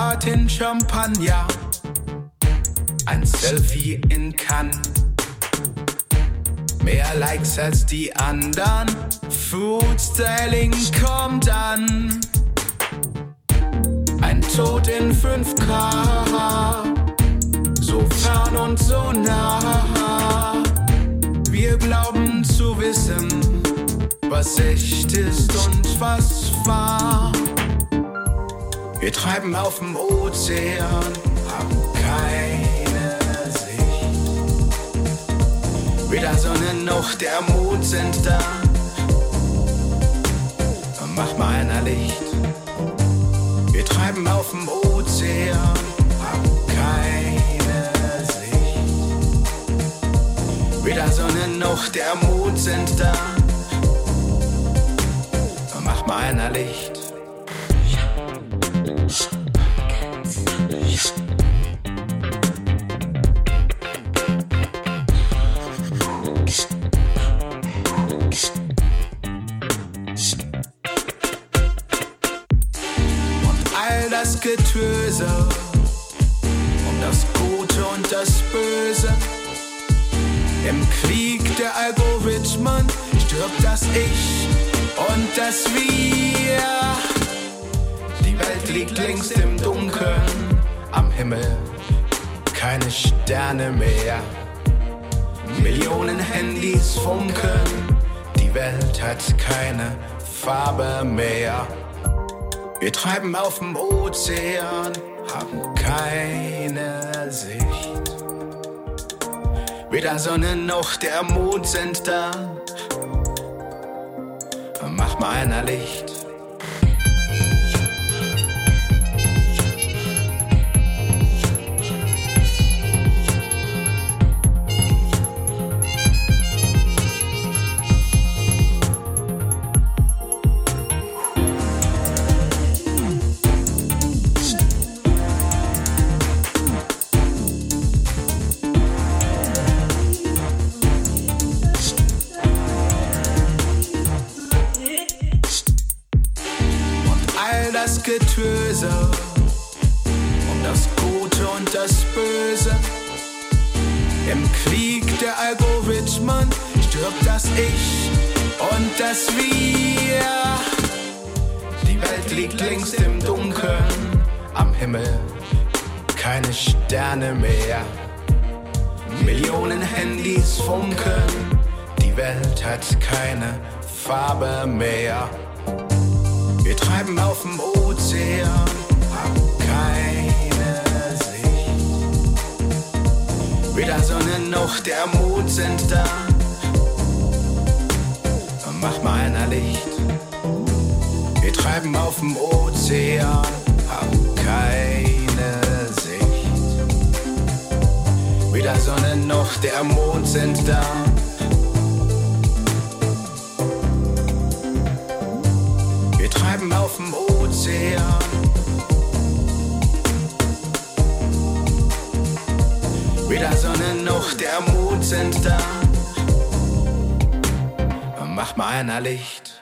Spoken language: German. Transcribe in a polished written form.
Fahrt in Champagner, ein Selfie in Cannes. Mehr Likes als die anderen, Foodstyling kommt an. Ein Tod in 5K, so fern und so nah. Wir glauben zu wissen, was echt ist und was wahr. Wir treiben auf dem Ozean, haben keine Sicht. Weder Sonne noch der Mond sind da. Mach mal einer Licht. Wir treiben auf dem Ozean, haben keine Sicht. Weder Sonne noch der Mond sind da. Mach mal einer Licht. Das Getöse um das Gute und das Böse. Im Krieg der Algorithmen stirbt das Ich und das Wir. Die Welt liegt längst im Dunkeln, am Himmel keine Sterne mehr. Millionen Handys funkeln, die Welt hat keine Farbe mehr. Wir treiben auf dem Ozean, haben keine Sicht. Weder Sonne noch der Mond sind da. Mach mal einer Licht. Das Getöse um das Gute und das Böse. Im Krieg der Algorithmen stirbt das Ich und das Wir. Die Welt liegt längst im Dunkeln, am Himmel keine Sterne mehr. Millionen Handys funkeln, die Welt hat keine Farbe mehr. Wir treiben auf dem Ozean, haben keine Sicht. Weder Sonne noch der Mond sind da. Mach mal einer Licht. Wir treiben auf dem Ozean, haben keine Sicht. Weder Sonne noch der Mond sind da. Wir treiben auf dem Ozean. Weder Sonne noch der Mond sind da. Mach mal einer Licht.